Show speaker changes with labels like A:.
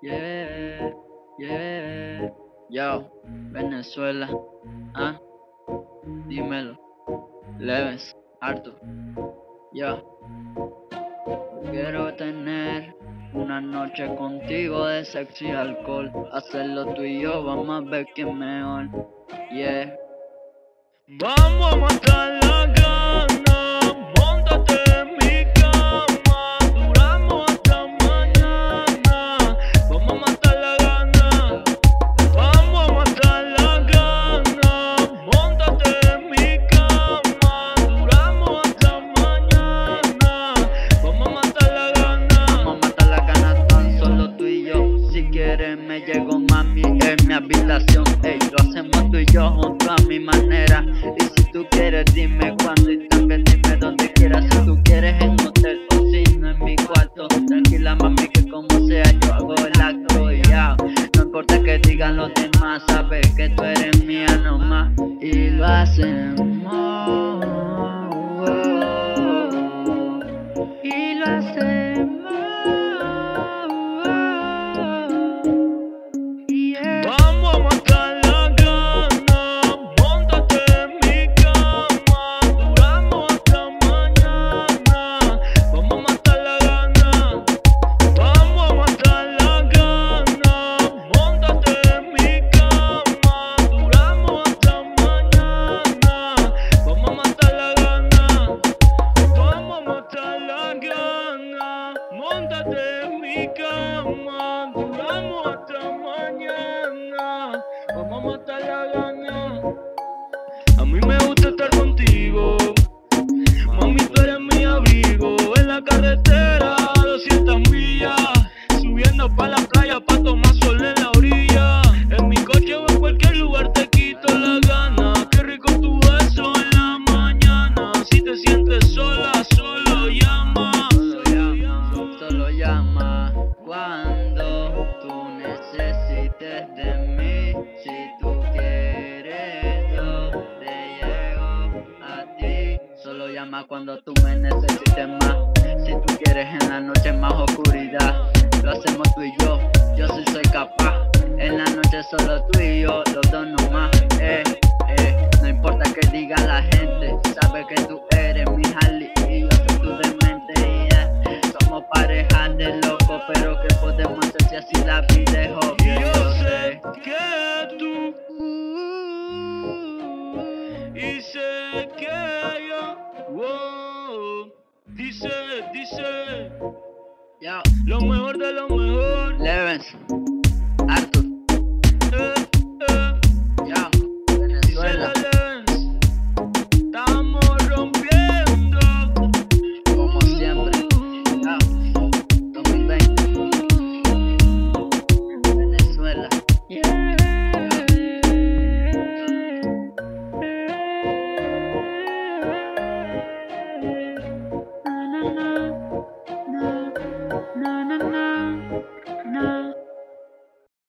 A: Yeah, yeah. Yo, Venezuela. Ah, dímelo. Leves, Arthur. Yo, quiero tener una noche contigo de sexo y alcohol. Hacerlo tú y yo, vamos a ver quién mejor. Yeah.
B: Vamos a matar la gana, móntate en mi cama, duramos hasta mañana. Vamos a matar la gana, vamos a matar la gana, móntate en mi cama, duramos hasta mañana. Vamos a matar la gana,
A: Vamos a matar la gana tan solo tú y yo. Si quieres me llego mami en mi habitación. Ey, lo hacemos tú y yo junto a mi manera. Y si tú quieres dime cuándo y también dime donde quieras. Si tú quieres en hotel o si no en mi cuarto. Tranquila mami que como sea yo hago el acto y ya. No importa que digan los demás, sabes que tú eres mía nomás. Y lo hacemos. Y lo hacemos.
B: vamos a matar la gana, móntate en mi cama, duramos hasta mañana. Vamos a matar la gana, vamos a matar la gana, móntate en mi cama, duramos hasta mañana. Vamos a matar la gana, vamos a matar la gana, móntate en mi cama, duramos hasta mañana. Vamos a matar la gana. A mí me gusta estar contigo, mami, tú eres mi abrigo. En la carretera, 200 millas, subiendo pa' la playa pa' tomar sol en la orilla. En mi coche o en cualquier lugar te quito la gana. Qué rico tu beso en la mañana. Si te sientes sola, solo llama.
A: Solo llama cuando tú necesites de mí. Si tú quieres, yo te llego a ti. Solo llama cuando tú me necesites más. Si tú quieres en la noche más oscuridad, lo hacemos tú y yo sí soy capaz. En la noche solo tú y yo, los dos nomás. No importa que diga la gente, sabe que tú eres mi Harley y yo soy tu demente. Somos pareja de loco, pero ¿qué podemos hacer si así la vida es
B: Y
A: obvia?
B: yo sé que tú, y sé que yo, dice,
A: Yo,
B: lo mejor de lo mejor.
A: Levens.